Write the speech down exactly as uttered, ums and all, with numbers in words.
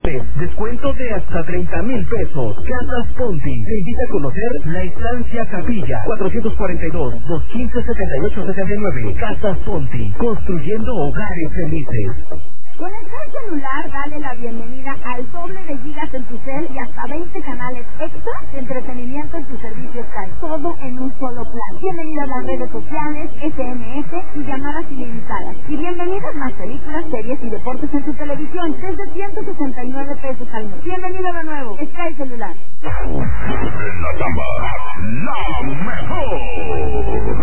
Descuento de hasta treinta mil pesos. Casas Ponti te invita a conocer la estancia Capilla. cuatrocientos cuarenta y dos, doscientos quince, setenta y ocho setenta y nueve. Casas Ponti, construyendo hogares felices. Con el plan celular, dale la bienvenida al doble de gigas en tu cel y hasta veinte canales extra de entretenimiento en tu servicio Sky. Todo en un solo plan. Bienvenido a las redes sociales, S M S y llamadas ilimitadas. Y bienvenidas más películas, series y deportes en tu televisión desde ciento sesenta y nueve pesos al mes. Bienvenido de nuevo, Sky Celular. En la cama, la mejor.